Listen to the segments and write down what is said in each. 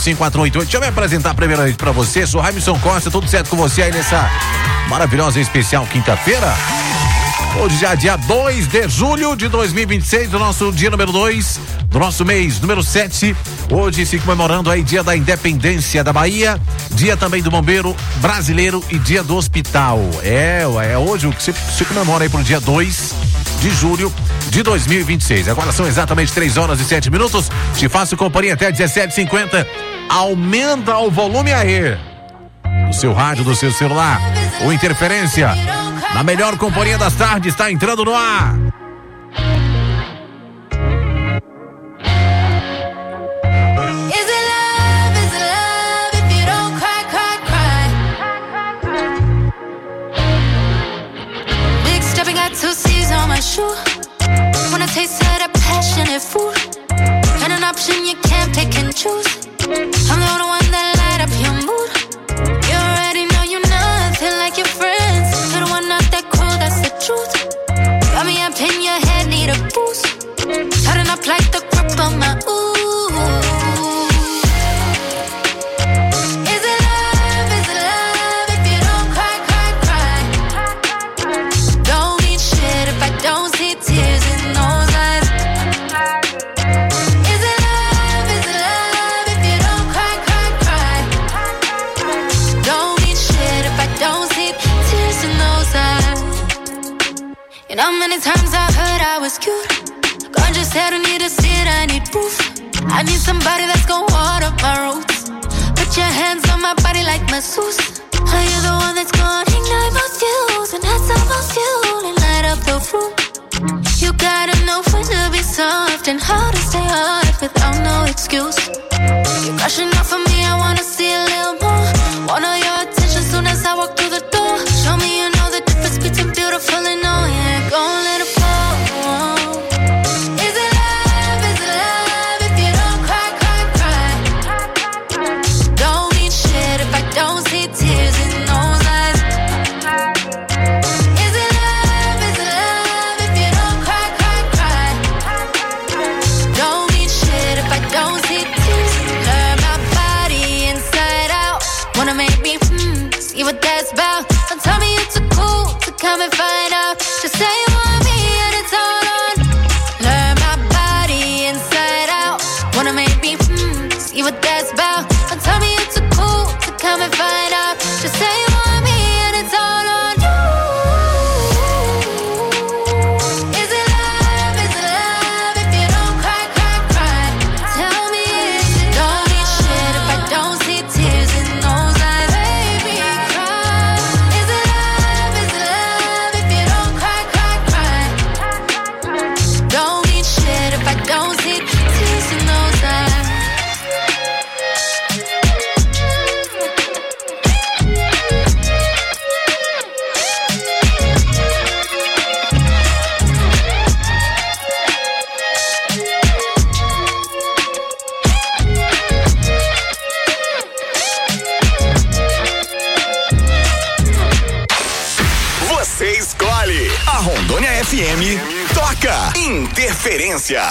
5488. Deixa eu me apresentar primeiramente pra você. Sou Raimson Costa, tudo certo com você aí nessa maravilhosa e especial quinta-feira? Hoje já é dia 2 de julho de 2026, do nosso dia número 2, do nosso mês número 7. Hoje se comemorando aí dia da independência da Bahia, dia também do bombeiro brasileiro e dia do hospital. É hoje o que se comemora aí pro dia 2 de julho de 2026. Agora são exatamente 3h07. Te faço companhia até 17h50. Aumenta o volume aí do seu rádio, do seu celular. O Interferência, na melhor companhia das tardes, está entrando no ar. Two C's on my shoe. When I taste that passionate food, and an option you can't pick and choose. I'm the only one that light up your mood. You already know you're nothing like your friends. You're the one not that cool, that's the truth. Got me up in your head, need a boost. Starting up like the grip on my ooh. You know how many times I heard I was cute. God just said I need a seed, I need proof. I need somebody that's gonna water my roots. Put your hands on my body like masseuse. Are you the one that's gonna ignite my fuse? And that's how my fuel and light up the room. You gotta know when to be soft and how to stay hard without no excuse. You're crushing off of me, I wanna see a little more. Want all your attention soon as I walk through the door. Show me you know the difference between beautiful and all. Yeah, go let it fall. Is it love if you don't cry, cry, cry? Don't mean shit if I don't see tears in those eyes. Is it love if you don't cry, cry, cry? Don't mean shit if I don't see tears. Learn my body inside out. Wanna make me see what that's about. Don't tell me you're too cool to come and find out. Just say you want me and it's all on. Learn my body inside out. Wanna make me see what that's about. Don't tell me you're too cool to come and find out. Just say you want me and it's all on you. Is it love if you don't cry, cry, cry? Tell me is it? Don't need shit if I don't see tears in those eyes. Baby, cry. Is it love if you don't cry, cry, cry? Don't need shit if I don't see tears in those eyes. Você escolhe. A Rondônia FM toca Interferência.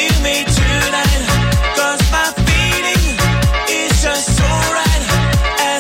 Hear me tonight, 'cause my feeling is just so right.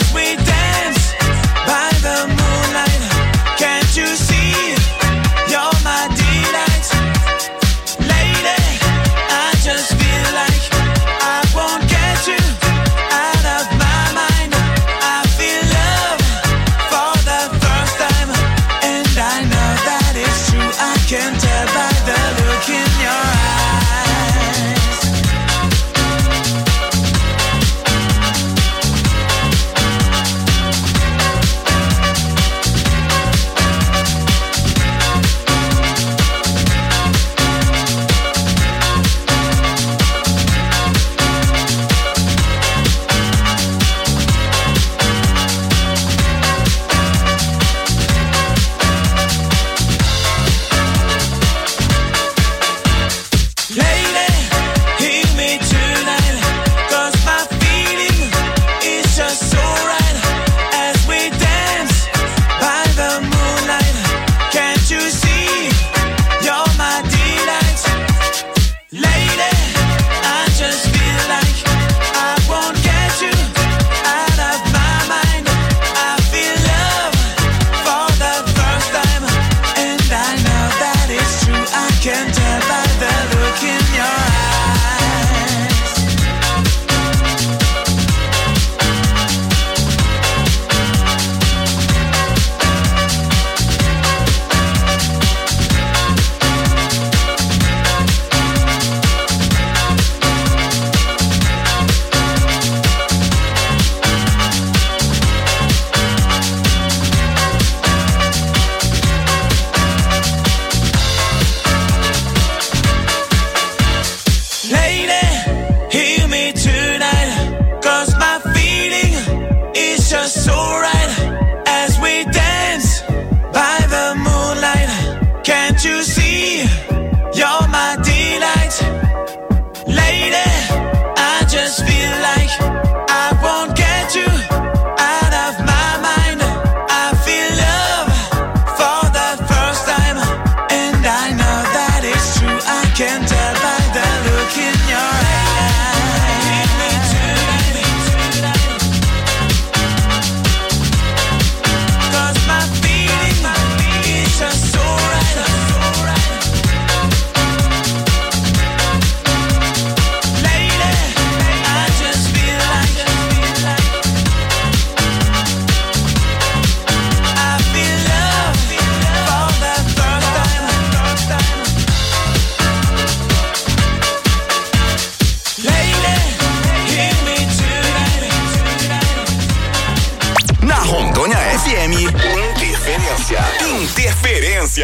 Interferência.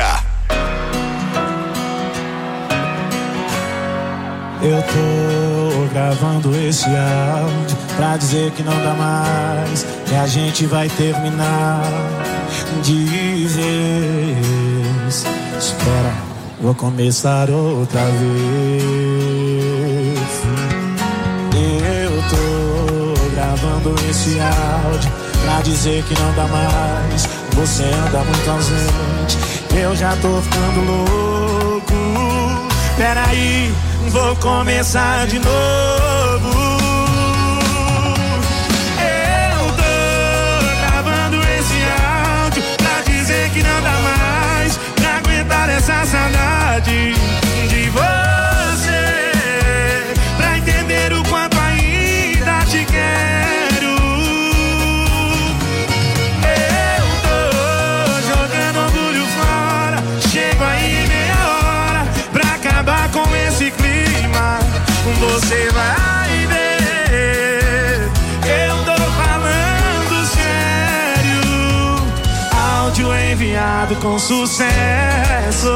Eu tô gravando esse áudio pra dizer que não dá mais, que a gente vai terminar de vez. Espera, vou começar outra vez. Eu tô gravando esse áudio pra dizer que não dá mais, você anda muito ausente, eu já tô ficando louco. Peraí, vou começar de novo. Eu tô gravando esse áudio pra dizer que não dá mais pra aguentar essa saudade de você, pra entender o quanto ainda te quero. Eu tô jogando orgulho fora, chego aí meia hora pra acabar com esse clima. Você vai ver, eu tô falando sério. Áudio enviado com sucesso.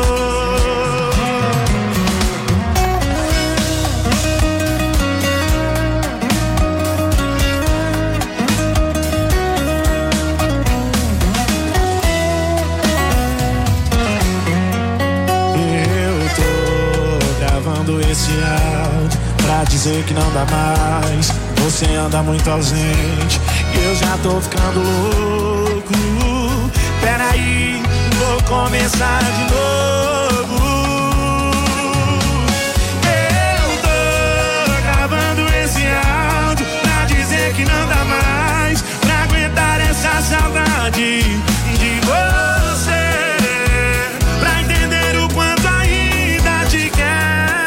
Esse áudio pra dizer que não dá mais, você anda muito ausente, eu já tô ficando louco. Peraí, vou começar de novo. Eu tô gravando esse áudio pra dizer que não dá mais pra aguentar essa saudade de você, pra entender o quanto ainda te quero.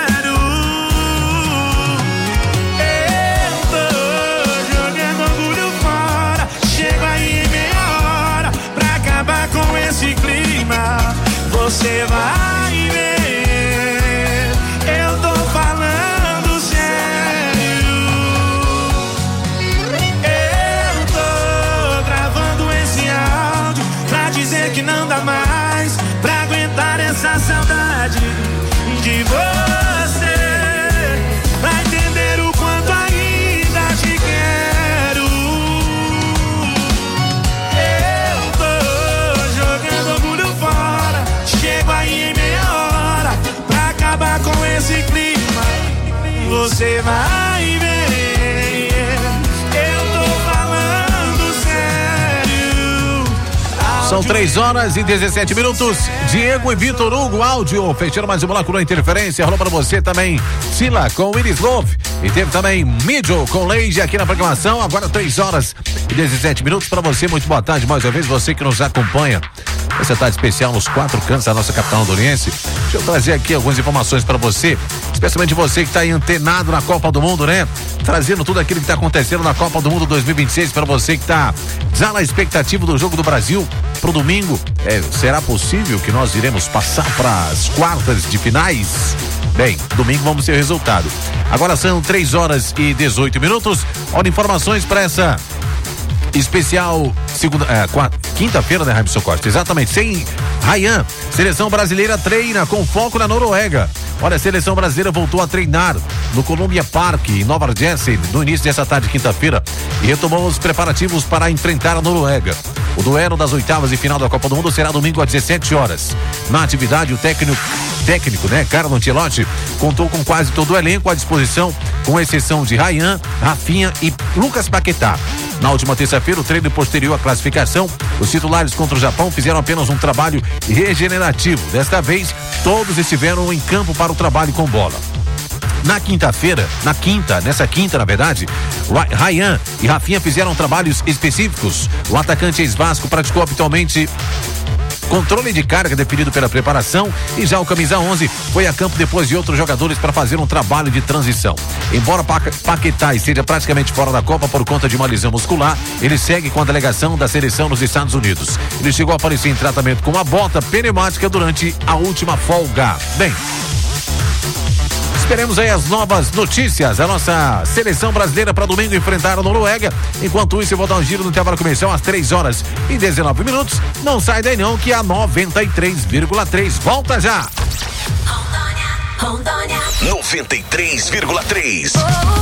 Com esse clima, você vai ver, eu tô falando sério. Eu tô gravando esse áudio pra dizer que não dá mais pra aguentar essa saudade de você, pra entender o quanto ainda te quero. Chego aí em meia hora pra acabar com esse clima. Você vai ver, eu tô falando sério. São 3h17. Diego e Vitor Hugo, áudio. Fechando mais um bloco na Interferência. Rolou pra você também Sila com Willis Love. E teve também Mijo com Leide aqui na programação. Agora 3h17 pra você. Muito boa tarde mais uma vez, você que nos acompanha. Essa tarde especial nos 4 cantos da nossa capital rondoniense. Deixa eu trazer aqui algumas informações para você, especialmente você que está aí antenado na Copa do Mundo, né? Trazendo tudo aquilo que está acontecendo na Copa do Mundo 2026 para você que está já na expectativa do jogo do Brasil pro domingo. Será possível que nós iremos passar para as quartas de finais? Bem, domingo vamos ter o resultado. Agora são 3h18. Olha, informações para essa especial quinta-feira, né, Raimson Costa? Exatamente, sem Ryan. Seleção brasileira treina com foco na Noruega. Olha, a seleção brasileira voltou a treinar no Columbia Park, em Nova Jersey, no início dessa tarde de quinta-feira, e retomou os preparativos para enfrentar a Noruega. O duelo das oitavas e final da Copa do Mundo será domingo às 17 horas. Na atividade, o técnico, né, Carlo Ancelotti, contou com quase todo o elenco à disposição, com exceção de Ryan, Rafinha e Lucas Paquetá. Na última terça-feira, o treino posterior à classificação, os titulares contra o Japão fizeram apenas um trabalho regenerativo. Desta vez, todos estiveram em campo para o trabalho com bola. Nessa quinta, na verdade, Ryan e Rafinha fizeram trabalhos específicos. O atacante ex-Vasco praticou habitualmente controle de carga definido pela preparação, e já o camisa 11 foi a campo depois de outros jogadores para fazer um trabalho de transição. Embora Paquetá esteja praticamente fora da Copa por conta de uma lesão muscular, ele segue com a delegação da seleção nos Estados Unidos. Ele chegou a aparecer em tratamento com uma bota pneumática durante a última folga. Bem, Esperemos aí as novas notícias. A nossa seleção brasileira para domingo enfrentar a Noruega. Enquanto isso, eu vou dar um giro no intervalo comercial às 3h19. Não sai daí não, que a 93,3 volta já. Rondônia 93,3.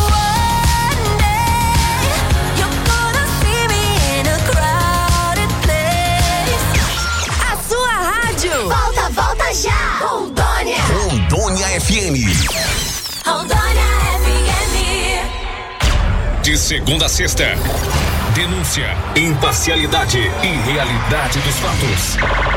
A sua rádio. Volta já. Rondônia FM. Rondônia FM. De segunda a sexta. Denúncia, imparcialidade e realidade dos fatos.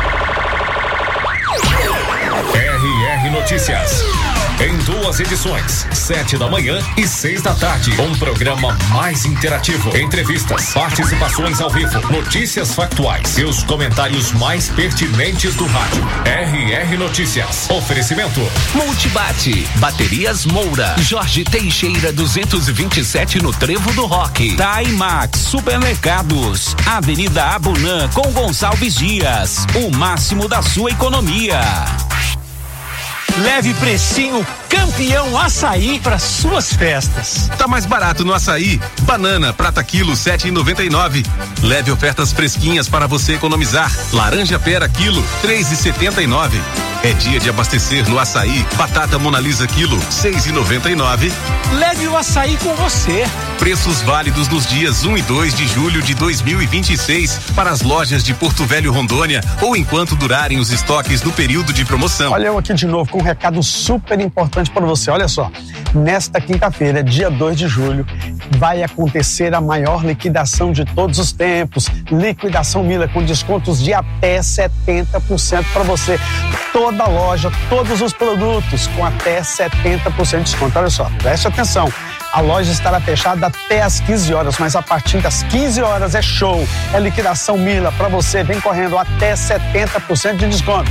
RR Notícias. Em 2 edições, 7 da manhã e 6 da tarde. Um programa mais interativo. Entrevistas, participações ao vivo, notícias factuais e os comentários mais pertinentes do rádio. RR Notícias. Oferecimento. Multibate. Baterias Moura. Jorge Teixeira 227 no Trevo do Rock. Taimax Supermercados. Avenida Abunã com Gonçalves Dias. O máximo da sua economia. Leve precinho Campeão Açaí para suas festas. Tá mais barato no açaí. Banana, prata quilo, 7,99. Leve ofertas fresquinhas para você economizar. Laranja pera quilo, 3,79. É dia de abastecer no açaí. Batata Monalisa quilo, 6,99. Leve o açaí com você. Preços válidos nos dias 1 e 2 de julho de 2026 para as lojas de Porto Velho, Rondônia, ou enquanto durarem os estoques no período de promoção. Olha eu aqui de novo com um recado super importante para você. Olha só, nesta quinta-feira, dia 2 de julho, vai acontecer a maior liquidação de todos os tempos. Liquidação Mila com descontos de até 70% para você. Toda loja, todos os produtos com até 70% de desconto. Olha só, preste atenção. A loja estará fechada até às 15 horas, mas a partir das 15 horas é show. É liquidação Mila para você. Vem correndo até 70% de desconto.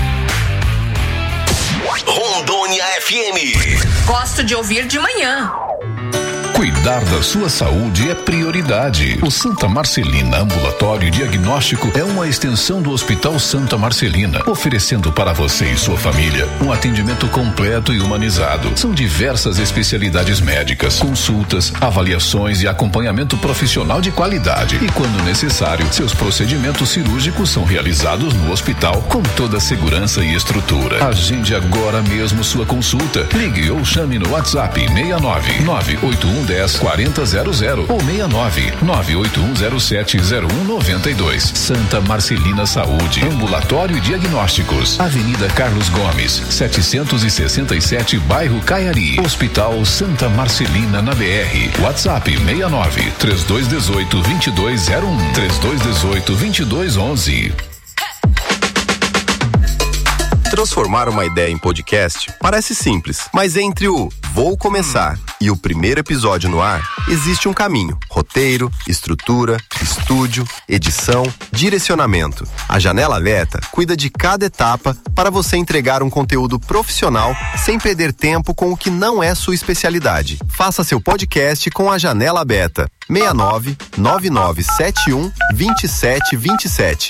Rondônia FM. Gosto de ouvir de manhã. Cuidar da sua saúde é prioridade. O Santa Marcelina Ambulatório Diagnóstico é uma extensão do Hospital Santa Marcelina, oferecendo para você e sua família um atendimento completo e humanizado. São diversas especialidades médicas, consultas, avaliações e acompanhamento profissional de qualidade. E quando necessário, seus procedimentos cirúrgicos são realizados no hospital com toda a segurança e estrutura. Agende agora mesmo sua consulta. Ligue ou chame no WhatsApp 69 981 10 4000 ou 69 98107 0192. Santa Marcelina Saúde, Ambulatório e Diagnósticos, Avenida Carlos Gomes, 767, bairro Caiari. Hospital Santa Marcelina na BR. WhatsApp 69 3218 2201 3218 2211. Transformar uma ideia em podcast parece simples, mas entre o Vou Começar e o primeiro episódio no ar, existe um caminho. Roteiro, estrutura, estúdio, edição, direcionamento. A Janela Aberta cuida de cada etapa para você entregar um conteúdo profissional sem perder tempo com o que não é sua especialidade. Faça seu podcast com a Janela Aberta. 69 9971 2727.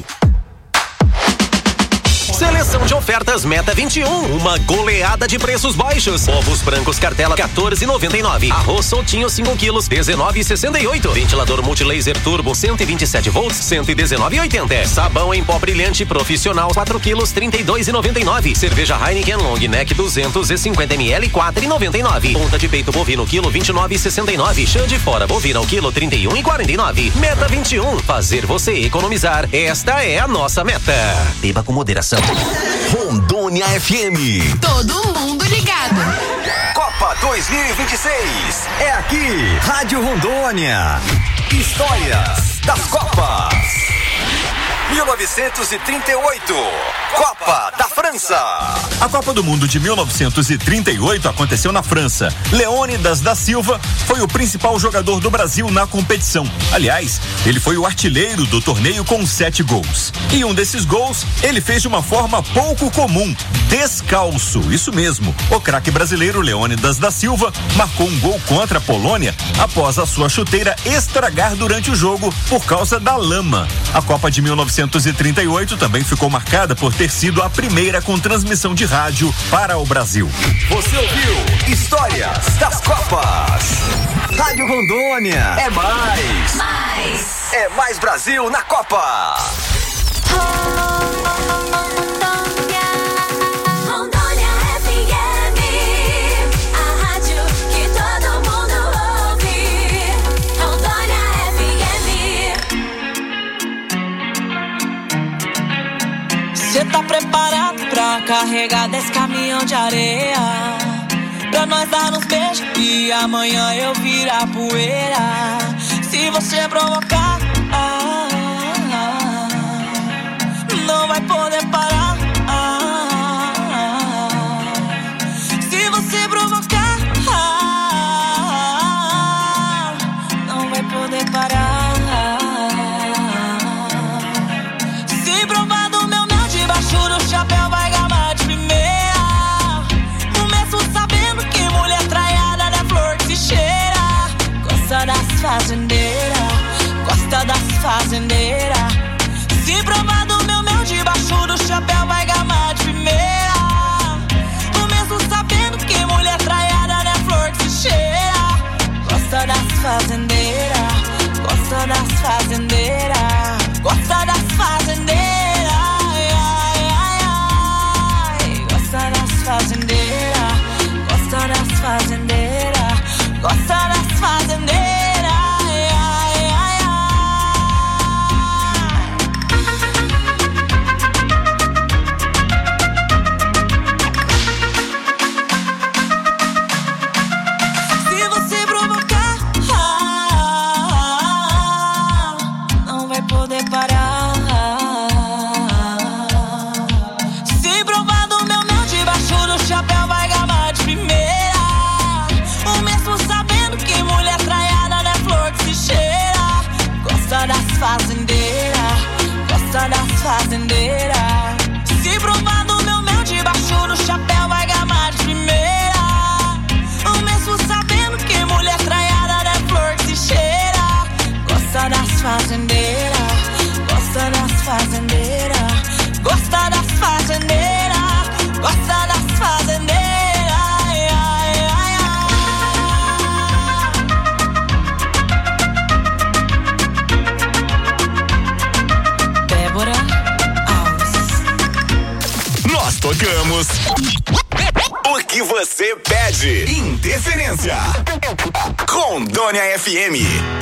Seleção de ofertas Meta 21, uma goleada de preços baixos. Ovos brancos cartela 14,99. Arroz soltinho 5 quilos 19,68. Ventilador multilaser turbo 127 volts 119,80. Sabão em pó brilhante profissional 4 quilos 32,99. Cerveja Heineken Long Neck 250 ml 4,99. Ponta de peito bovino quilo 29,69. Chã de fora bovina o quilo 31,49. Meta 21, fazer você economizar. Esta é a nossa meta. Beba com moderação. Rondônia FM. Todo mundo ligado. Copa 2026. É aqui, Rádio Rondônia. Histórias das Copas. 1938, Copa da França. A Copa do Mundo de 1938 aconteceu na França. Leônidas da Silva foi o principal jogador do Brasil na competição. Aliás, ele foi o artilheiro do torneio com 7 gols. E um desses gols, ele fez de uma forma pouco comum, descalço. Isso mesmo. O craque brasileiro Leônidas da Silva marcou um gol contra a Polônia após a sua chuteira estragar durante o jogo por causa da lama. A Copa de 1938 também ficou marcada por ter sido a primeira com transmissão de rádio para o Brasil. Você ouviu Histórias das Copas. Rádio Rondônia. É mais. É mais Brasil na Copa. Rondônia FM, a rádio que todo mundo ouve. Rondônia FM. Cê tá preparado pra carregar 10 caminhão de areia? Pra nós dar uns beijos e amanhã eu virar poeira. Se você provocar, não vai poder parar. Se você provocar, não vai poder parar. Se provar do meu mel debaixo do chapéu, vai gamar de primeira. Começo sabendo que mulher traiada não é flor que se cheira. Gosta das fazendeiras, gosta das fazendeiras. Se provar do meu mel debaixo do chapéu, vai gamar de primeira. Começo sabendo que mulher traiada não é flor que se cheira. Gosta das fazendeiras, gosta das fazendeiras, gosta das fazendeiras. Gosta das fazendeiras, gosta das fazendeiras, gosta das fazendeiras. Fazendeira, gosta das fazendeiras. Se provar do meu mel debaixo do chapéu, vai gamar de primeira. O mesmo sabendo que mulher traiada não é flor que se cheira. Gosta das fazendeiras, gosta das fazendeiras, gosta das fazendeiras, gosta das fazendeiras. Nós tocamos o que você pede. Interferência. Rondônia FM.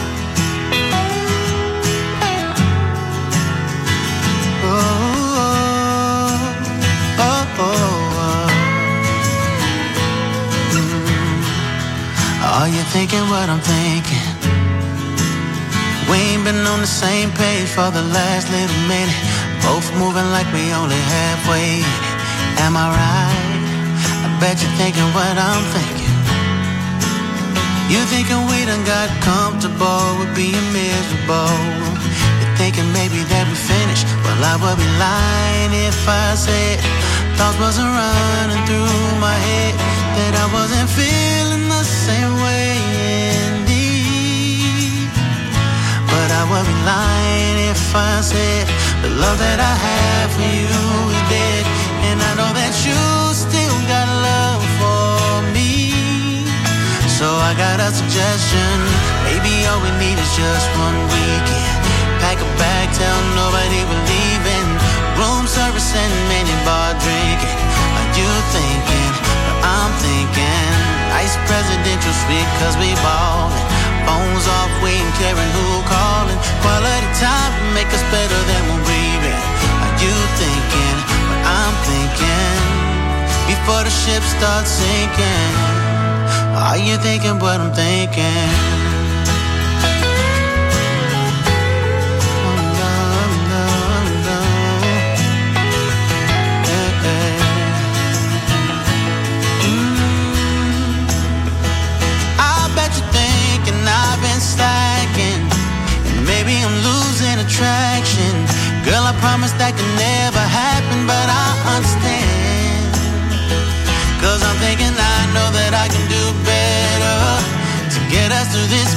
Are you thinking what I'm thinking? We ain't been on the same page for the last little minute. Both moving like we only halfway in it. Am I right? I bet you're thinking what I'm thinking. You thinking we done got comfortable with being miserable. You're thinking maybe that we finished. Well, I would be lying if I said thoughts wasn't running through my head, that I wasn't feeling the same way indeed. But I would be lying if I said the love that I have for you is dead. And I know that you still got love for me. So I got a suggestion. Maybe all we need is just one weekend. Pack a bag, tell nobody we're leaving. Room service and mini bar drinking. Are you thinking? But I'm thinking. Nice presidential suite cause we ballin'. Phones off, we ain't caring who calling. Quality time to make us better than when we've been. Are you thinking? But I'm thinking. Before the ship starts sinking. Are you thinking what I'm thinking? Maybe I'm losing attraction. Girl, I promise that can never happen, but I understand. Cause I'm thinking I know that I can do better to get us through this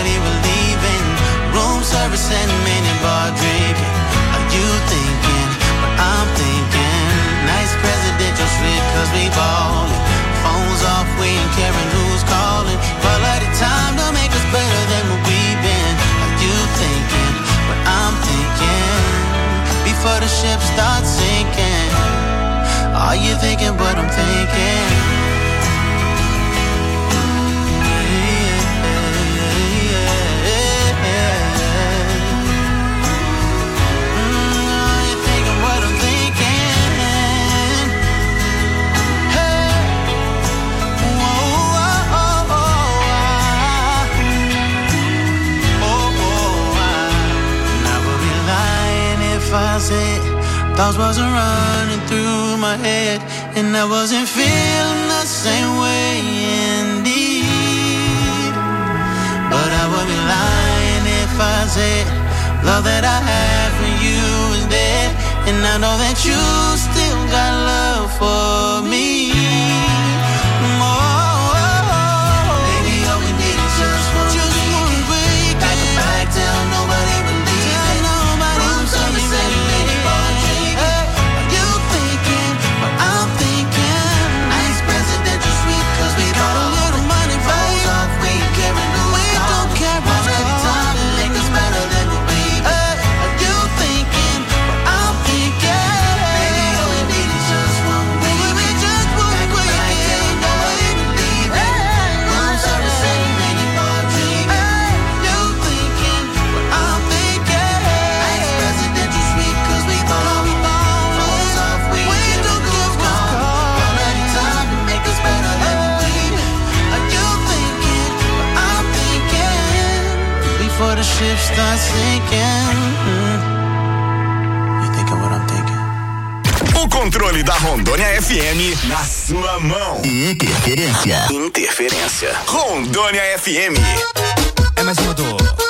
nobody believing. Room service and minibar drinking. Are you thinking what I'm thinking? Nice presidential suite cause we ballin'. Phones off, we ain't caring who's calling. Quality time to make us better than what we've been. Are you thinking what I'm thinking? Before the ship starts sinking. Are you thinking what I'm thinking? Thoughts wasn't running through my head, and I wasn't feeling the same way indeed. But I would be lying if I said love that I have for you is dead, and I know that you still got love for me. Baby, all we need is just one week. Back to back, tell nobody believe it. Room service and minibar drinking. Are you thinking what I'm thinking? Nice presidential suite cause we got a little money. Phones off, we ain't caring who's calling. Quality time to make us better than what we've been. Are you thinking what I'm thinking? Baby, all we need is just one week. Back to back, tell nobody believe it. Room service and minibar drinking. You thinking what I'm thinking? Nice presidential suite cause we ballin'. Phones off, we ain't caring who's calling. Quality time to make us better than what we've been. Are you thinking what I'm thinking? Before the ship starts sinking. You thinking what I'm thinking? O controle da Rondônia FM na sua mão. Interferência. Rondônia FM. É mais uma do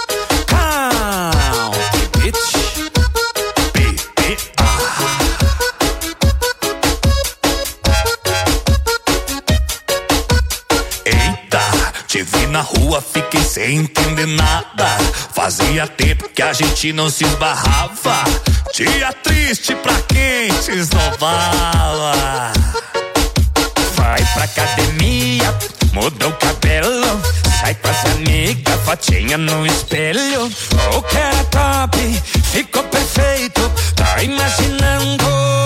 Country Beach. Eita, te vi na rua, fiquei sem entender nada. Fazia tempo que a gente não se esbarrava. Dia triste pra quem se esnovava. Vai pra academia, muda o cabelo, sai com as amigas, fotinha no espelho. O que era top, ficou perfeito, tá imaginando?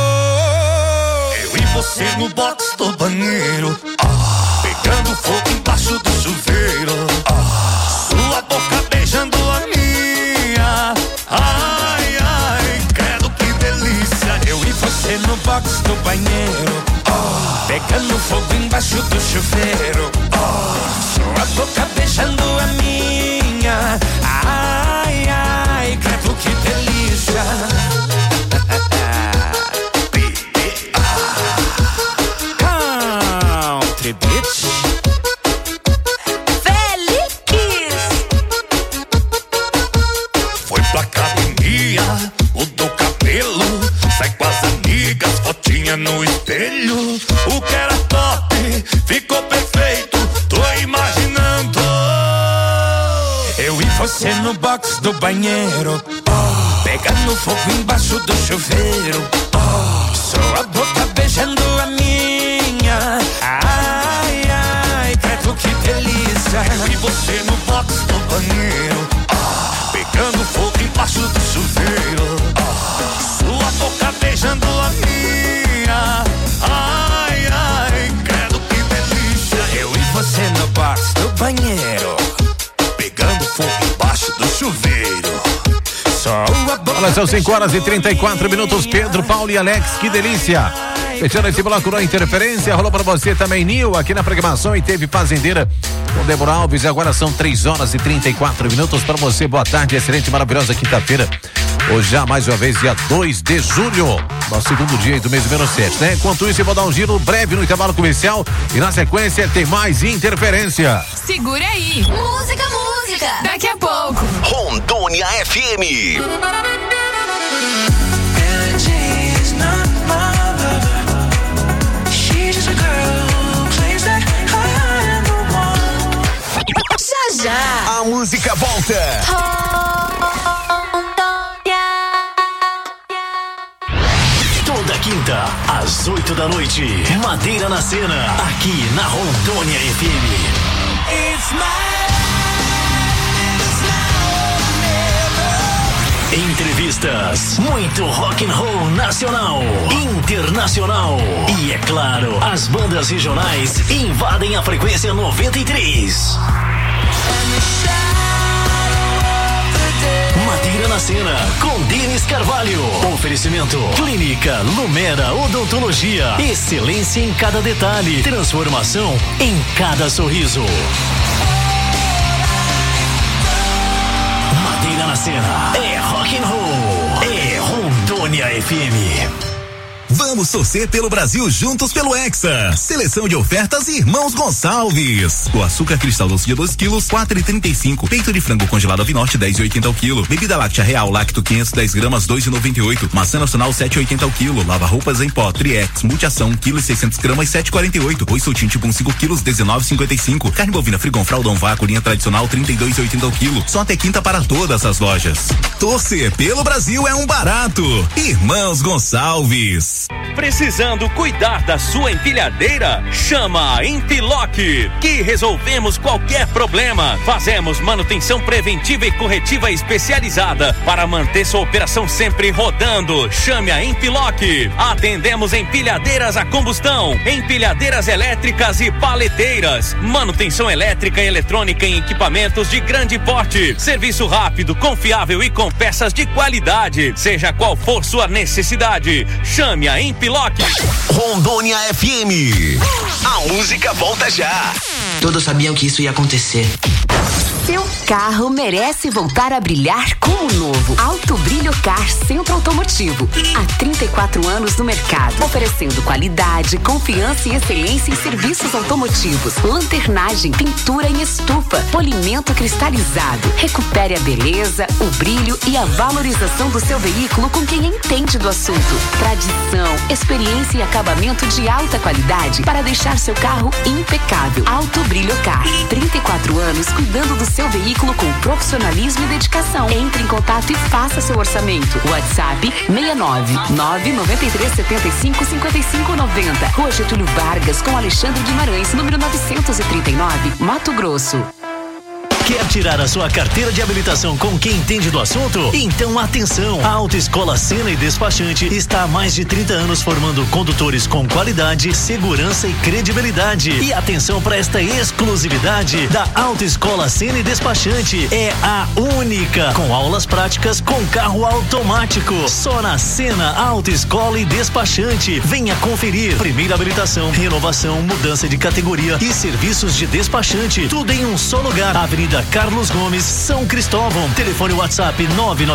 Eu e você no box do banheiro, pegando fogo embaixo do chuveiro, sua boca beijando a minha. Ai, ai, credo que delícia. Eu e você no box do banheiro, pegando fogo embaixo do chuveiro, sua boca beijando a minha. Ai, ai, credo que delícia. Country Beach. Foi pra academia, mudou o cabelo, sai com as amigas, fotinha no espelho. O que era top, ficou perfeito, tô imaginando. Eu e você no box do banheiro, pegando fogo embaixo do chuveiro, sua boca beijando a minha. Ai, ai, credo que delícia. Eu e você no box do banheiro, pegando fogo embaixo do chuveiro, sua boca beijando a minha. Ai, ai, credo que delícia. Eu e você no box do banheiro, pegando fogo embaixo do chuveiro, só a boca. Olha, são 5h34. Pedro, Paulo e Alex, que delícia. Fechando esse bloco da interferência, rolou pra você também, Nil, aqui na programação, e teve Fazendeira com Débora Alves. Agora são 3h34 pra você. Boa tarde, excelente, maravilhosa quinta-feira. Hoje já, mais uma vez, dia 2 de julho, nosso segundo dia do mês número 7, né? Enquanto isso, eu vou dar um giro breve no intervalo comercial e na sequência tem mais interferência. Segura aí. Música. Daqui a pouco. Rondônia FM. Já. A música volta. Toda quinta, às 8 da noite, Madeira na Cena, aqui na Rondônia FM. It's entrevistas, muito rock and roll nacional, internacional e, é claro, as bandas regionais invadem a frequência 93. Madeira na Cena, com Denis Carvalho. Oferecimento Clínica Lumera Odontologia. Excelência em cada detalhe. Transformação em cada sorriso. Madeira na Cena é rock and roll. É Rondônia FM. Vamos torcer pelo Brasil juntos pelo Hexa. Seleção de ofertas Irmãos Gonçalves. O açúcar cristal doce de 2 quilos, 4,35. Peito de frango congelado Avinote, 10,80 ao quilo. Bebida láctea Real Lacto 510 gramas, 2,98. Maçã nacional, 7,80 ao quilo. Lava roupas em pó Triex Multiação, quilo e 600 gramas, 7,48. Oi soltinho tipo 5 quilos, 19,55. Carne bovina Frigon Fraldão Vácuo, linha tradicional, 32,80 ao quilo. Só até quinta para todas as lojas. Torcer pelo Brasil é um barato. Irmãos Gonçalves. Precisando cuidar da sua empilhadeira? Chama a Empiloc, que resolvemos qualquer problema. Fazemos manutenção preventiva e corretiva especializada para manter sua operação sempre rodando. Chame a Empiloc. Atendemos empilhadeiras a combustão, empilhadeiras elétricas e paleteiras, manutenção elétrica e eletrônica em equipamentos de grande porte. Serviço rápido, confiável e com peças de qualidade. Seja qual for sua necessidade, chame a Empiloc. Rondônia FM. A música volta já. Todos sabiam que isso ia acontecer. Seu carro merece voltar a brilhar como novo. Alto Brilho Car Centro Automotivo. Há 34 anos no mercado, oferecendo qualidade, confiança e excelência em serviços automotivos. Lanternagem, pintura em estufa, polimento cristalizado. Recupere a beleza, o brilho e a valorização do seu veículo com quem entende do assunto. Tradição, experiência e acabamento de alta qualidade para deixar seu carro impecável. Alto Brilho Car. 34 anos cuidando do seu veículo com profissionalismo e dedicação. Entre em contato e faça seu orçamento. WhatsApp 69993755590. Rua Getúlio Vargas com Alexandre Guimarães, número 939, Mato Grosso. Quer tirar a sua carteira de habilitação com quem entende do assunto? Então atenção! A Autoescola Sena e Despachante está há mais de 30 anos formando condutores com qualidade, segurança e credibilidade. E atenção para esta exclusividade da Autoescola Sena e Despachante. É a única com aulas práticas com carro automático. Só na Sena Autoescola e Despachante. Venha conferir. Primeira habilitação, renovação, mudança de categoria e serviços de despachante. Tudo em um só lugar. Avenida Carlos Gomes, São Cristóvão. Telefone WhatsApp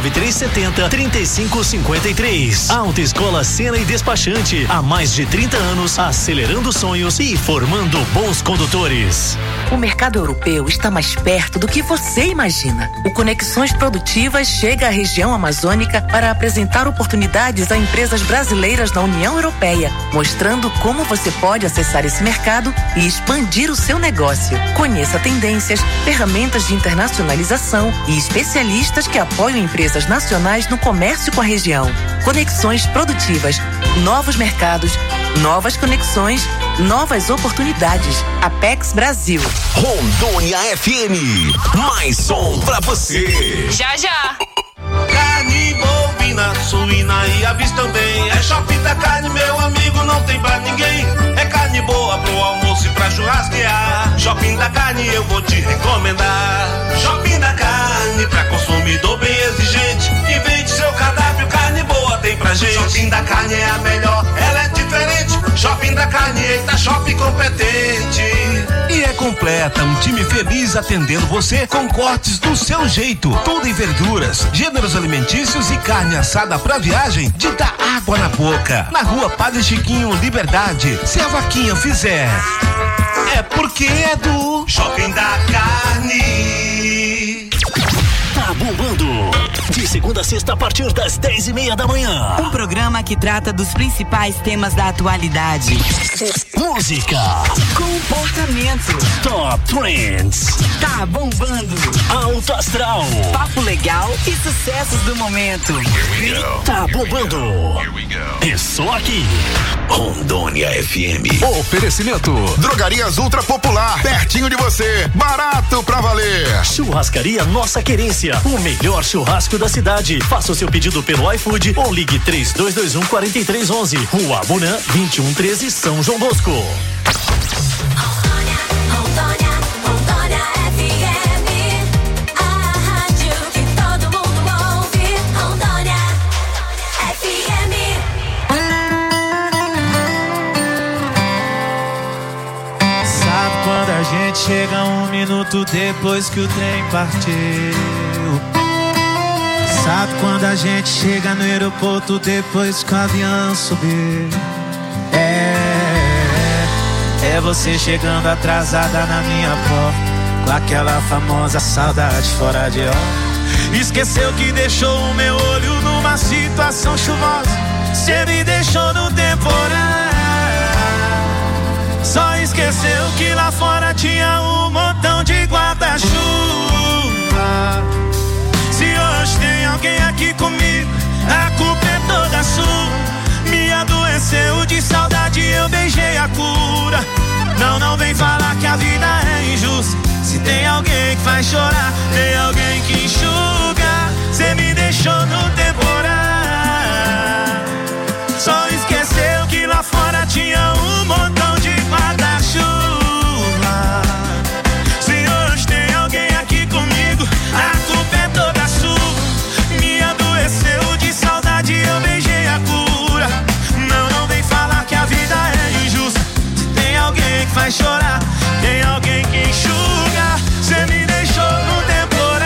99370-3553. Autoescola Sena e Despachante. Há mais de 30 anos, acelerando sonhos e formando bons condutores. O mercado europeu está mais perto do que você imagina. O Conexões Produtivas chega à região amazônica para apresentar oportunidades a empresas brasileiras da União Europeia, mostrando como você pode acessar esse mercado e expandir o seu negócio. Conheça tendências, ferramentas de internacionalização e especialistas que apoiam empresas nacionais no comércio com a região. Conexões Produtivas, novos mercados, novas conexões, novas oportunidades. Apex Brasil. Rondônia FM. Mais som pra você. Já, já. Carne bovina, suína e aves também. É Shopping da Carne, meu amigo, não tem pra ninguém. É carne boa pro almoço e pra churrasquear. Shopping da Carne eu vou te recomendar. Shopping da Carne, pra consumidor bem exigente. Invente seu cardápio, carne boa tem pra gente. Shopping da Carne é a melhor, ela é diferente. Shopping da Carne, eita, shopping competente. E é completa, um time feliz atendendo você com cortes do seu jeito. Tudo em verduras, gêneros alimentícios e carne assada pra viagem de dar água na boca. Na rua Padre Chiquinho, Liberdade. Se a vaquinha fizer, é porque é do Shopping da Carne. Tá bombando. De segunda a sexta a partir das 10:30 da manhã. Um programa que trata dos principais temas da atualidade. Música, comportamento, Top Trends, tá bombando, Alto Astral, papo legal e sucessos do momento. Tá bombando. É só aqui, Rondônia FM. Oferecimento: Drogarias Ultra Popular, pertinho de você, barato pra valer. Churrascaria Nossa Querência, o melhor churrasco da cidade. Faça o seu pedido pelo iFood ou ligue 3221-4311. Rua Abunã, 2113, São João Bosco. Chega 1 minuto depois que o trem partiu. Sabe quando a gente chega no aeroporto depois que o avião subiu? É você chegando atrasada na minha porta, com aquela famosa saudade fora de hora. Esqueceu que deixou o meu olho numa situação chuvosa. Cê me deixou no temporal. Só esqueceu que lá fora tinha um montão de guarda-chuva. Se hoje tem alguém aqui comigo, a culpa é toda sua. Me adoeceu de saudade, eu beijei a cura. Não vem falar que a vida é injusta. Se tem alguém que faz chorar, tem alguém que enxuga. Cê me deixou no temporal. Só esqueceu que lá fora tinha um montão de guarda-chuva. Se hoje tem alguém aqui comigo, a culpa é toda sua. Me adoeceu de saudade, eu beijei a cura. Não vem falar que a vida é injusta. Se tem alguém que faz chorar, tem alguém que enxuga. Cê me deixou no temporal.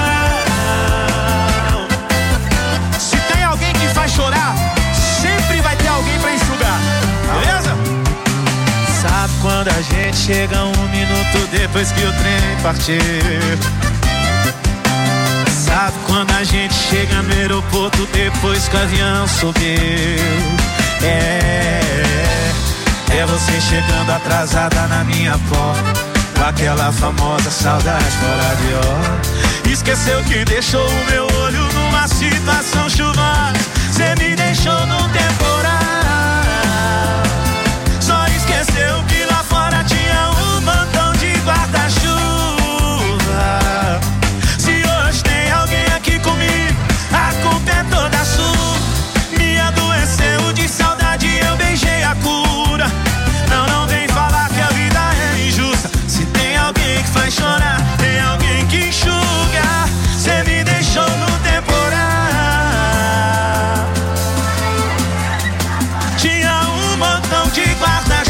Se tem alguém que faz chorar, sempre vai ter alguém pra enxugar, beleza? Sabe quando a gente chega 1 minuto depois que o trem partiu? Sabe quando a gente chega no aeroporto depois que o avião subiu? É você chegando atrasada na minha porta, com aquela famosa saudade fora de hora. Esqueceu que deixou o meu olho numa situação chuvosa. Cê me deixou no temporal. Só esqueceu que lá fora tinha um montão de guarda-chuva. Se hoje tem alguém aqui comigo, a culpa é toda sua. Me adoeceu de saudade, eu beijei a cura. Não vem falar que a vida é injusta. Se tem alguém que faz chorar, tem alguém que enxuga. Cê me deixou no temporal. Tinha um montão de guarda-chuva.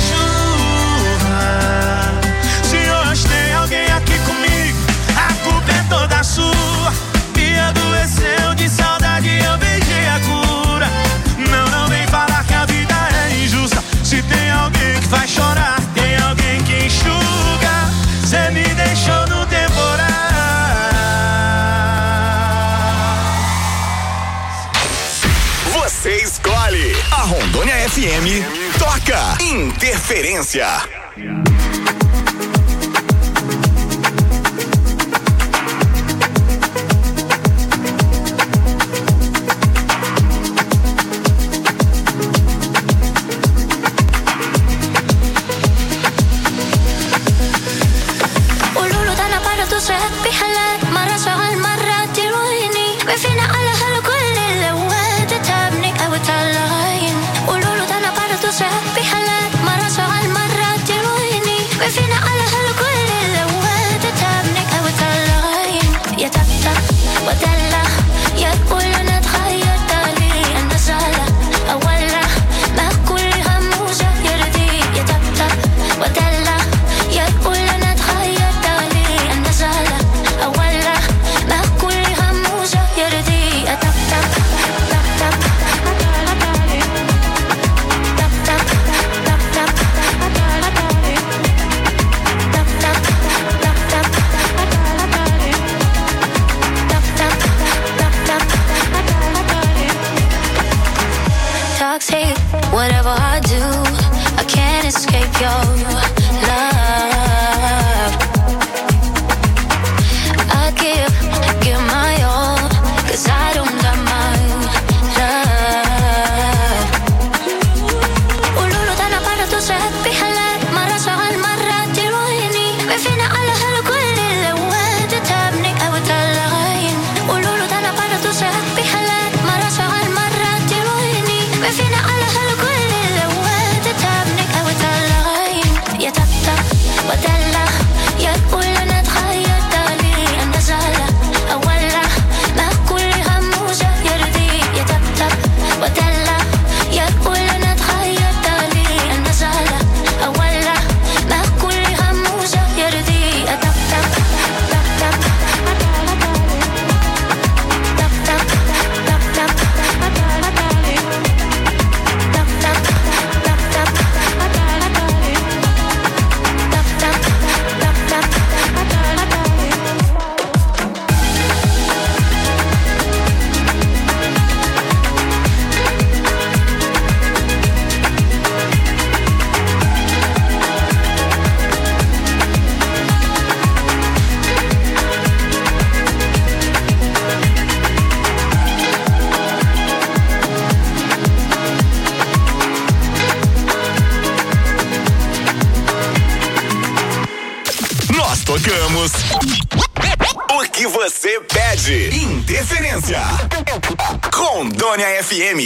Se hoje tem alguém aqui comigo, a culpa é toda sua. Me adoeceu de saudade, eu beijei a cura. Não vem falar que a vida é injusta. Se tem alguém que faz chorar, tem alguém que enxuga. Cê me deixou no temporal. Você escolhe. A Rondônia FM toca Interferência. قولوا له ده انا برضه صاحبي حلال مرة على المرة دي que você pede. Interferência. Rondônia FM.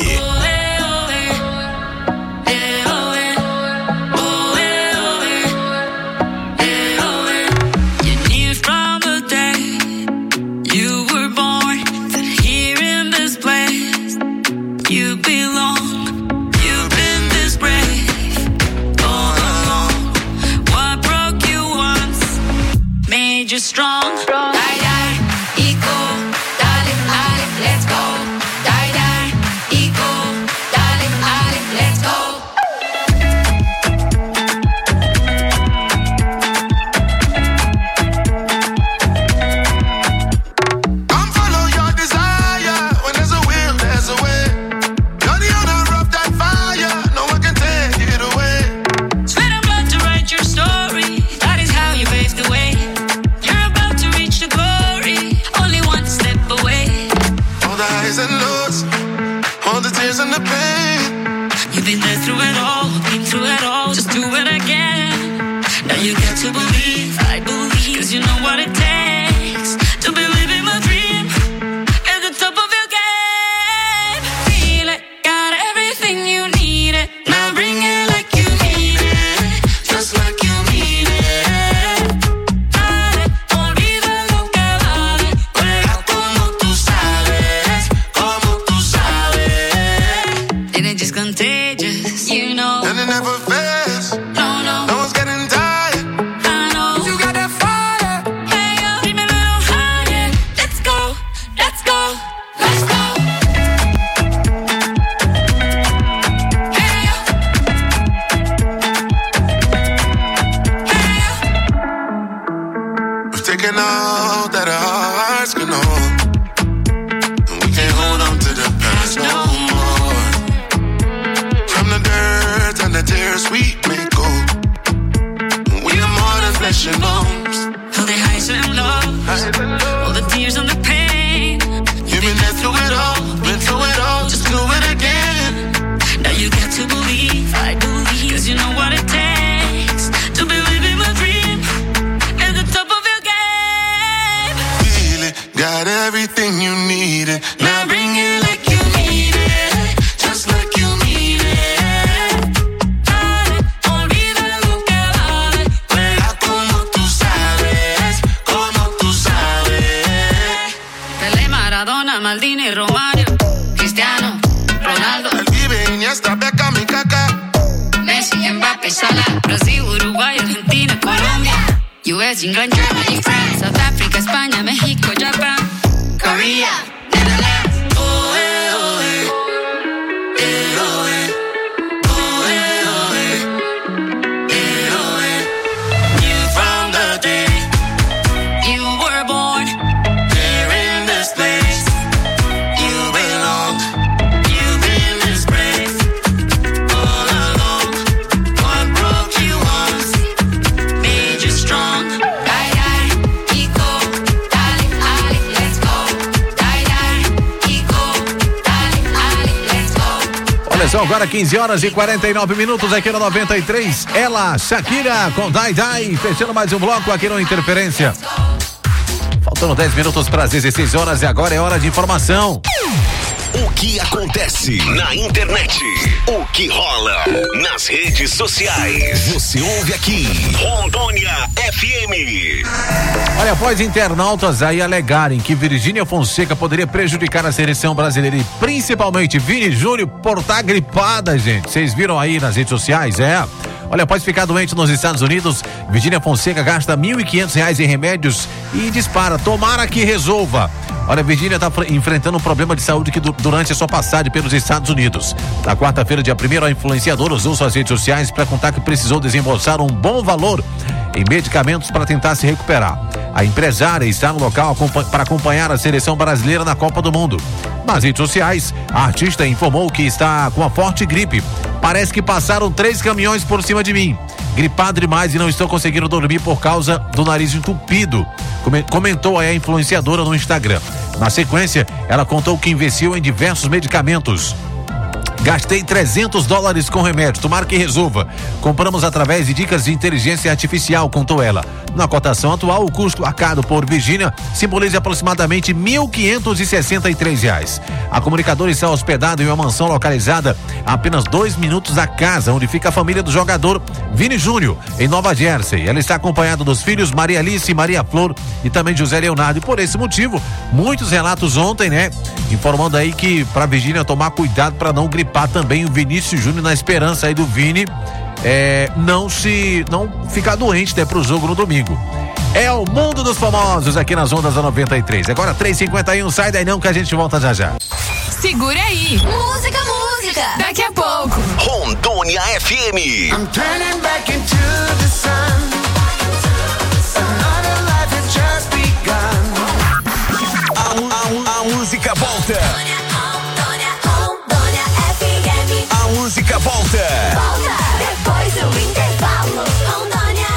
You're strong. Die, die, eco, darling, darling, let's go. Die, die, eco, darling, darling, let's go. Come follow your desire. When there's a will, there's a way. You're the owner of that fire. No one can take it away. Sweat and blood to write your story. That is how you pave the way. And lows, all the tears and the pain. You've been there through it all, been through it all. Just do it again. Now you got to believe, I believe, 'cause you know what it takes to believe in my dream. At the top of your game, feel it, got everything you need it. Now bring it like you need it, just like you need it. Dale, olvida lo que vale, juega como tú sabes. Just contagious, you know. And it never fails. No, no. No one's getting tired. I know. You got that fire. Hey, yo, keep me a little higher. Let's go, let's go, let's go. Hey, yo. Hey, yo. We've taken all that our hearts can hold. And we can't hold on to the past no more. And the tears we may go. We are more than flesh and bones. All the highs and lows, all the tears and the pain. You've been there through it all, been through it all. Just do it again. Now you got to believe, I believe, 'cause you know what it takes to believe in my dream. At the top of your game, feel it, got everything you needed. Now bring it like you need it, just like you need it. Maldini, Romario, Cristiano, Ronaldo, El Vive, Iniesta, Beckham y Kaká, Messi, Mbappé, Salah, Brasil, Uruguay, Argentina, Colombia, US, England, Germany, France, South Africa, España, México, Japan, Korea, Netherlands. Oh, eh, oh, eh. Eh, oh, eh. Oh, eh, oh, eh. Eh, oh, eh. You from the day you were born, there in this place. São agora 15 horas e 49 minutos aqui no 93. Ela, Shakira, com Dai Dai, fechando mais um bloco aqui no Interferência. Faltando 10 minutos para as 16 horas e agora é hora de informação. O que acontece na internet? O que rola nas redes sociais? Você ouve aqui, Rondônia FM. Olha, após internautas aí alegarem que Virgínia Fonseca poderia prejudicar a seleção brasileira e principalmente Vini Júnior por estar gripada, gente. Vocês viram aí nas redes sociais? Olha, após ficar doente nos Estados Unidos, Virgínia Fonseca gasta R$1.500 em remédios e dispara. Tomara que resolva. Olha, Virgínia está enfrentando um problema de saúde que durante a sua passagem pelos Estados Unidos. Na quarta-feira, dia 1º, a influenciadora usou suas redes sociais para contar que precisou desembolsar um bom valor em medicamentos para tentar se recuperar. A empresária está no local para acompanhar a seleção brasileira na Copa do Mundo. Nas redes sociais, a artista informou que está com uma forte gripe. Parece que passaram 3 caminhões por cima de mim. Gripado demais e não estou conseguindo dormir por causa do nariz entupido. Comentou aí a influenciadora no Instagram. Na sequência, ela contou que investiu em diversos medicamentos. Gastei $300 com remédio, tomara que resolva. Compramos através de dicas de inteligência artificial, contou ela. Na cotação atual, o custo arcado por Virgínia simboliza aproximadamente R$1.563. A comunicadora está hospedada em uma mansão localizada a apenas 2 minutos da casa onde fica a família do jogador Vini Júnior, em Nova Jersey. Ela está acompanhada dos filhos Maria Alice, Maria Flor e também José Leonardo. E por esse motivo, muitos relatos ontem, né? Informando aí que pra Virgínia tomar cuidado para não gripar também o Vinícius Júnior, na esperança aí do Vini não ficar doente, né, pro jogo no domingo. É o mundo dos famosos aqui nas ondas da 93. Agora 3h51, sai daí não que a gente volta já já. Segura aí. Música. Daqui a pouco. Rondônia FM. I'm turning back into the sun. Another life has just begun. A música volta. Rondônia FM. A música volta. Depois do intervalo. Rondônia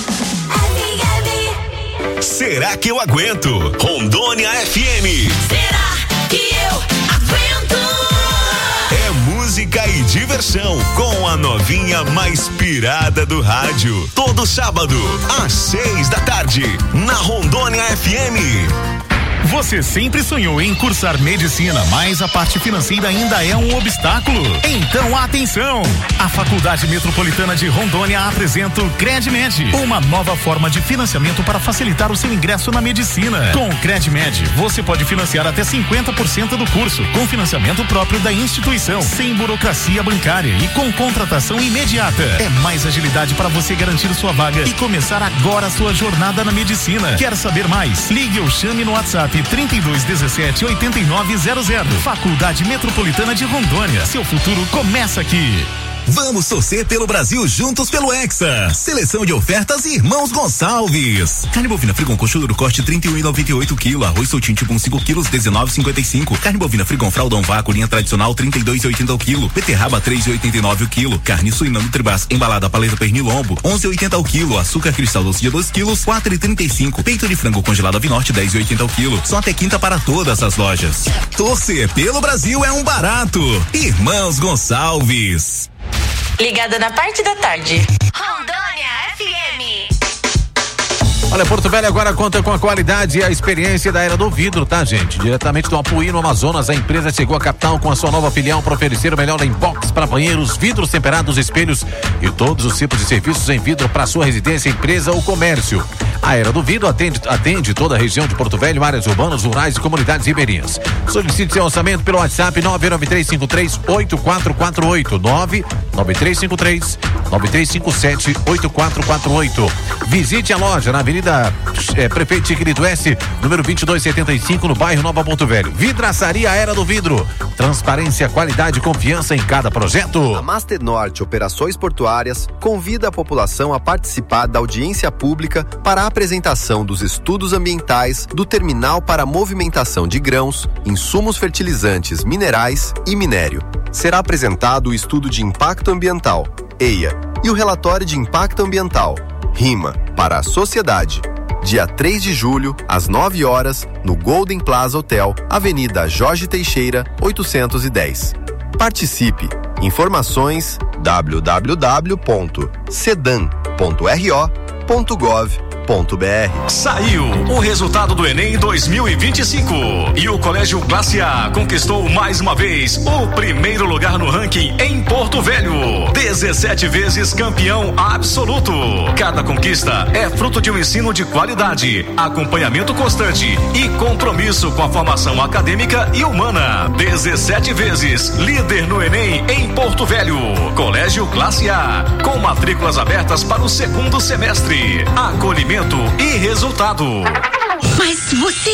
FM. Será que eu aguento? Rondônia FM. Será que eu aguento? É música e diversão com a novinha mais pirada do rádio. Todo sábado, às 6 da tarde, na Rondônia FM. Você sempre sonhou em cursar medicina, mas a parte financeira ainda é um obstáculo? Então atenção! A Faculdade Metropolitana de Rondônia apresenta o CredMed, uma nova forma de financiamento para facilitar o seu ingresso na medicina. Com o CredMed, você pode financiar até 50% do curso, com financiamento próprio da instituição, sem burocracia bancária e com contratação imediata. É mais agilidade para você garantir sua vaga e começar agora a sua jornada na medicina. Quer saber mais? Ligue ou chame no WhatsApp 3217-8900. Faculdade Metropolitana de Rondônia. Seu futuro começa aqui. Vamos torcer pelo Brasil juntos pelo Hexa. Seleção de ofertas Irmãos Gonçalves. Carne bovina Frigon coxudo do corte 31,98 kg. Arroz soltinho tipo 5 kg 19,55. Carne bovina Frigon fraldão vácuo linha tradicional 32,80 o quilo. Beterraba 3,89 o quilo. Carne suína Nutribas embalada paleta pernil lombo 11,80 o quilo. Açúcar cristal doce de 2 kg 4,35. Peito de frango congelado Avinorte 10,80 o quilo. Só até quinta para todas as lojas. Torcer pelo Brasil é um barato. Irmãos Gonçalves. Ligada na parte da tarde. Rondônia FM. Olha, Porto Velho agora conta com a qualidade e a experiência da Era do Vidro, tá, gente? Diretamente do Apuí, no Amazonas, a empresa chegou à capital com a sua nova filial para oferecer o melhor em box para banheiros, vidros temperados, espelhos e todos os tipos de serviços em vidro para sua residência, empresa ou comércio. A Era do Vidro atende toda a região de Porto Velho, áreas urbanas, rurais e comunidades ribeirinhas. Solicite seu orçamento pelo WhatsApp 99353-8448, 99353-9357-8448. Visite a loja na Avenida Prefeito Chiquirito S, número 2275, no bairro Nova Porto Velho. Vidraçaria Era do Vidro. Transparência, qualidade e confiança em cada projeto. A Master Norte Operações Portuárias convida a população a participar da audiência pública para a apresentação dos estudos ambientais do terminal para movimentação de grãos, insumos fertilizantes, minerais e minério. Será apresentado o estudo de impacto ambiental, EIA, e o relatório de impacto ambiental, RIMA, para a sociedade. Dia 3 de julho, às 9 horas, no Golden Plaza Hotel, Avenida Jorge Teixeira, 810. Participe. Informações www.sedan.ro.gov.br. Saiu o resultado do Enem 2025 e o Colégio Classe A conquistou mais uma vez o primeiro lugar no ranking em Porto Velho. 17 vezes campeão absoluto. Cada conquista é fruto de um ensino de qualidade, acompanhamento constante e compromisso com a formação acadêmica e humana. 17 vezes líder no Enem em Porto Velho. Colégio Classe A, com matrículas abertas para o segundo semestre. Acolhimento e resultado. Mas você...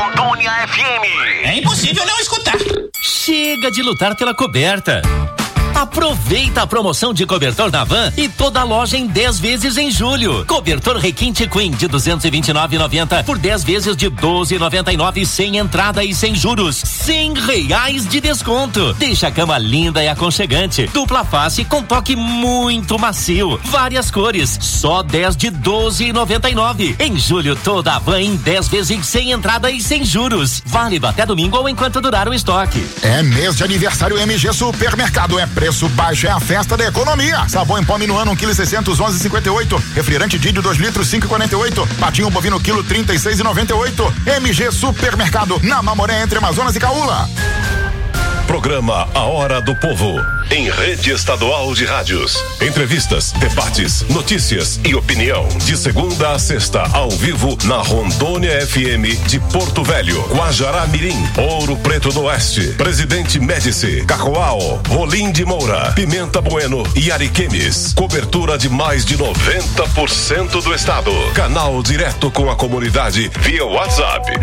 Rondônia FM. É impossível não escutar. Chega de lutar pela coberta. Aproveita a promoção de cobertor da Van e toda a loja em 10 vezes em julho. Cobertor Requinte Queen de 229,90 por 10 vezes de 12,99 sem entrada e sem juros. R$100 de desconto. Deixa a cama linda e aconchegante. Dupla face com toque muito macio. Várias cores. Só 10 de 12,99. Em julho, toda a Van em 10 vezes sem entrada e sem juros. Válido até domingo ou enquanto durar o estoque. É mês de aniversário MG Supermercado. É preço baixo, é a festa da economia. Sabão em pó Minuano 1 kg 611,58. Refrigerante Didio 2 litros 5,48. Patinho bovino quilo 36,98. MG Supermercado, na Mamoré, entre Amazonas e Caúla. Programa A Hora do Povo, em rede estadual de rádios. Entrevistas, debates, notícias e opinião. De segunda a sexta, ao vivo, na Rondônia FM de Porto Velho, Guajará Mirim, Ouro Preto do Oeste, Presidente Médici, Cacoal, Rolim de Moura, Pimenta Bueno e Ariquemes. Cobertura de mais de 90% do estado. Canal direto com a comunidade via WhatsApp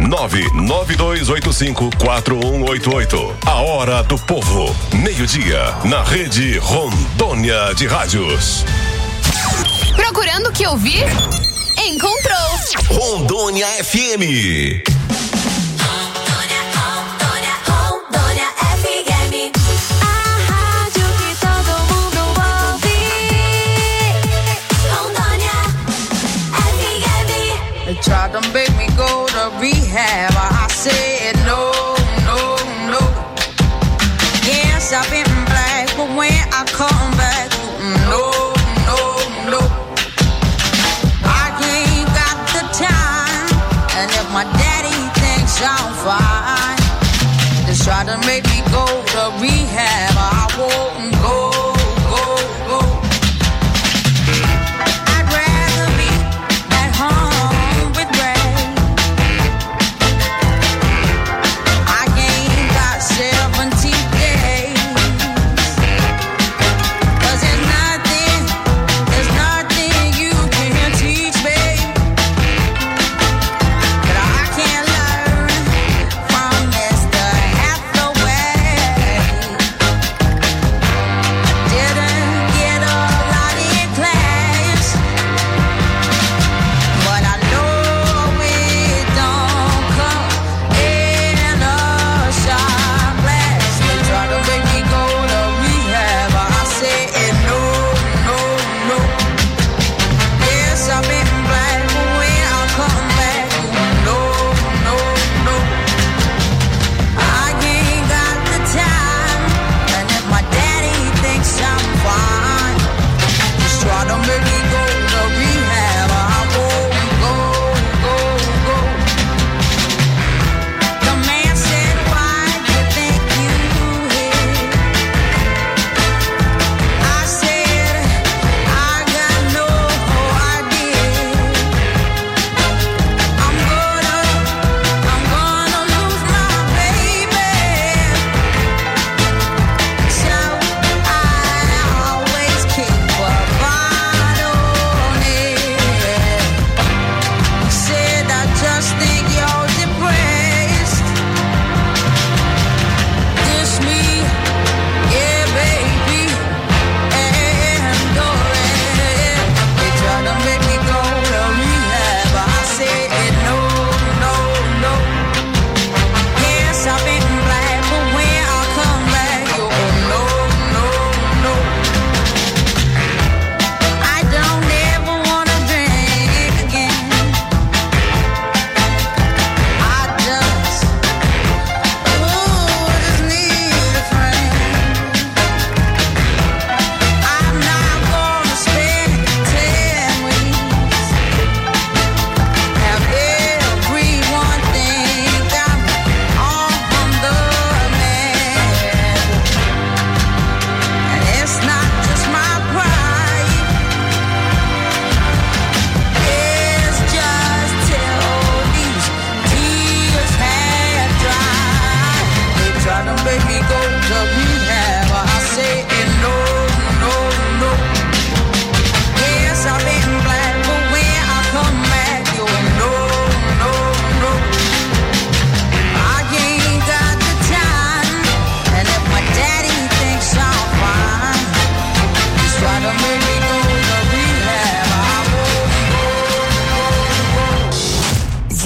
992854188. A Hora do Povo, meio-dia, na rede Rondônia de Rádios. Procurando o que ouvir? Encontrou! Rondônia FM. Rondônia FM. A rádio que todo mundo ouve. Rondônia FM. They tried to make me go to rehab. I said no, no, no. Yes, I've been black, but when I come back, no, no, no. I ain't got the time, and if my daddy thinks I'm fine, just try to make me go to rehab. I won't go, go, go. I'd rather be at home with Ray. I ain't got 70 days.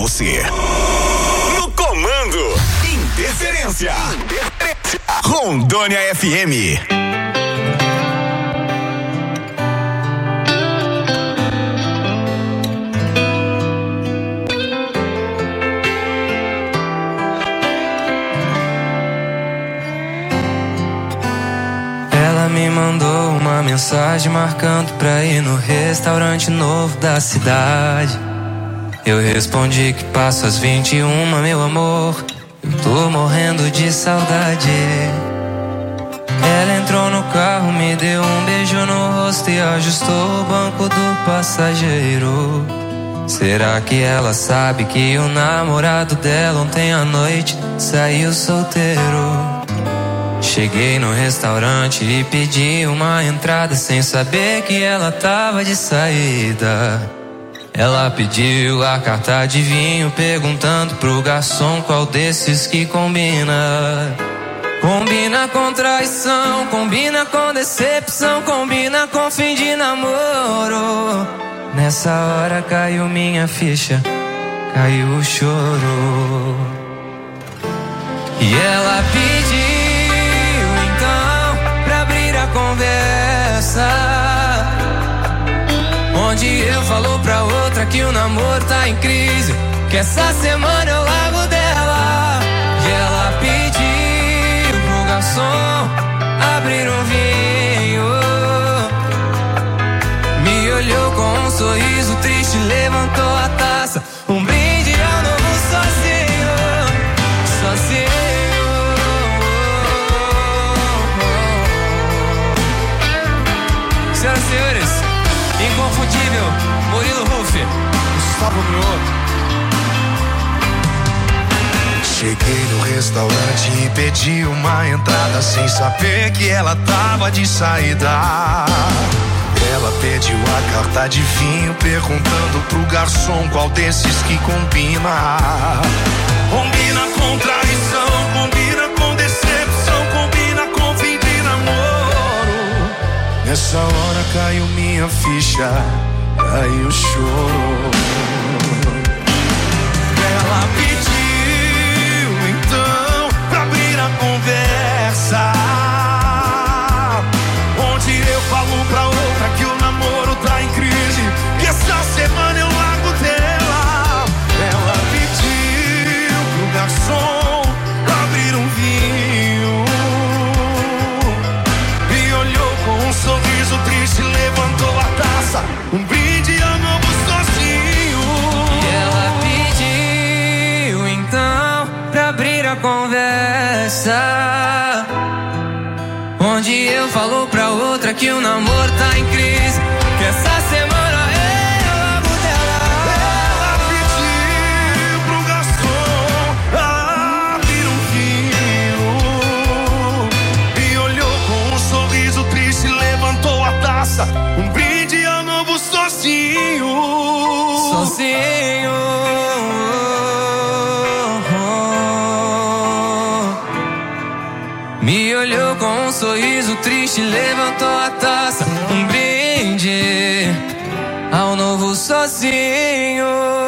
você. No comando, Interferência. Rondônia FM. Ela me mandou uma mensagem marcando pra ir no restaurante novo da cidade. Eu respondi que passo às 21, meu amor. Eu tô morrendo de saudade. Ela entrou no carro, me deu um beijo no rosto e ajustou o banco do passageiro. Será que ela sabe que o namorado dela ontem à noite saiu solteiro? Cheguei no restaurante e pedi uma entrada sem saber que ela tava de saída. Ela pediu a carta de vinho, perguntando pro garçom qual desses que combina. Combina com traição, combina com decepção, combina com fim de namoro. Nessa hora caiu minha ficha, caiu o choro. E ela pediu então pra abrir a conversa, onde eu falo pra outra que o namoro tá em crise, que essa semana eu largo dela. E ela pediu pro garçom abrir um vinho, me olhou com um sorriso triste, levantou a taça, um brinde ao novo sozinho, sozinho. Senhoras e senhores, inconfundível Murilo Ruff, Gustavo Mioto. Cheguei no restaurante e pedi uma entrada sem saber que ela tava de saída. Ela pediu a carta de vinho, perguntando pro garçom qual desses que combina. Combina com traição, combina com decepção, combina com fim de namoro. Nessa hora caiu minha ficha, caiu o choro. Ela pediu então pra abrir a conversa, onde eu falo pra outra que o namoro tá em crise, que essa semana eu largo dela. Ela pediu pro garçom abrir um vinho, me olhou com um sorriso triste, levantou a taça, um brinde ao novo sozinho. E ela pediu então pra abrir a conversa, onde eu falo pra outra que o namoro tá em crise, que essa semana eu largo dela. Ela pediu pro garçom abrir um vinho, me olhou com um sorriso triste, levantou a taça, um brinde ao novo sozinho. Sozinho. Me olhou com um sorriso triste, levantou a taça, um brinde ao novo sozinho.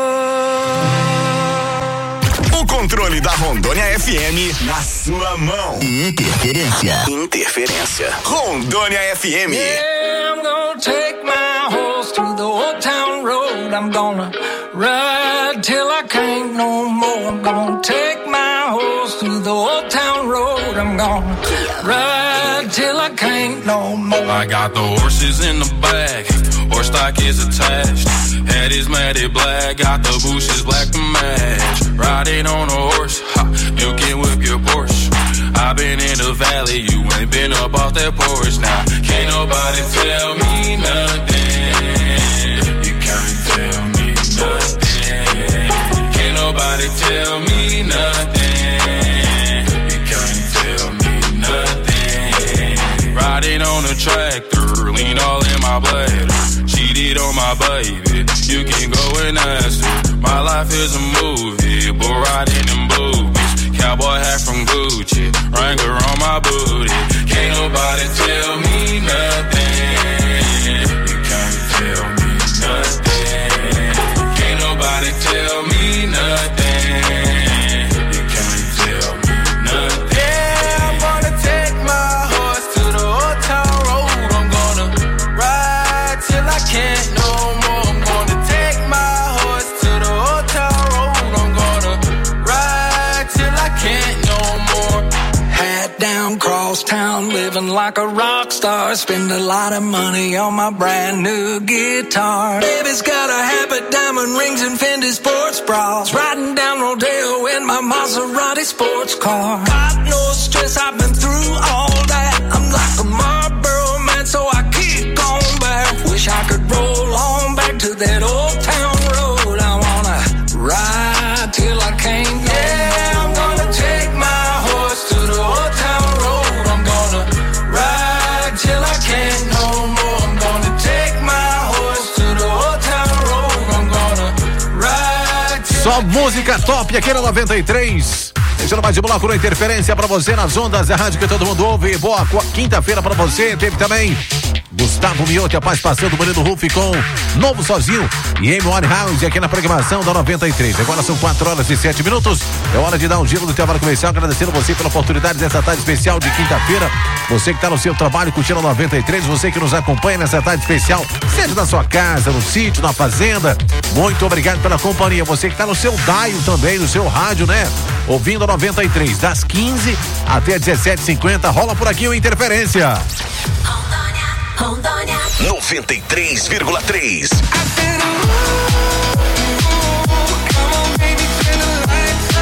O controle da Rondônia FM na sua mão. Interferência. Interferência. Rondônia FM. Yeah, I'm gonna take my horse to the old town road. I'm gonna ride till I can't no more. I'm gonna take my horse to the old town road. I'm gonna ride till I can't no more. I got the horses in the back, horse stock is attached. Head is matted black, got the bushes black to match. Riding on a horse, you can whip your Porsche. I've been in the valley, you ain't been up off that porch. Now, can't nobody tell me nothing. You can't tell me nothing. Can't nobody tell me nothing. You can't tell me nothing. Riding on a tractor, lean all in my bladder. Cheated on my baby, you can go and ask her. My life is a movie, bull riding in boobies. Cowboy hat from Gucci, Wrangler on my booty. Can't nobody tell me nothing. You can't tell me nothing. Can't nobody tell me nothing. living like a rock star. Spend a lot of money on my brand new guitar. Baby's got a habit, diamond rings and Fendi sports bras. Riding down Rodeo in my Maserati sports car. Got no stress, I've been through all that. I'm like a Marlboro man, so I keep going back. Wish I could roll on back to that old town road. I wanna ride till I can't. Yeah, I'm gonna take my horse to the old town road. I'm gonna ride till I can't no more. I'm gonna take my horse to the old town road. I'm gonna ride till Só música top aqui na 93. Deixando mais de bloco na interferência pra você nas ondas da rádio que todo mundo ouve. Boa quinta-feira pra você. Teve também Gustavo Miotti, a paz passando, Murilo Ruff com Novo Sozinho e Amy Winehouse aqui na programação da 93. Agora são 4h07. É hora de dar um giro do intervalo comercial. Agradecendo você pela oportunidade dessa tarde especial de quinta-feira. Você que está no seu trabalho curtindo a 93, você que nos acompanha nessa tarde especial, seja na sua casa, no sítio, na fazenda. Muito obrigado pela companhia. Você que está no seu dial também, no seu rádio, né? Ouvindo a 93, das 15 até 17h50. Rola por aqui o Interferência. Rondônia 93,3.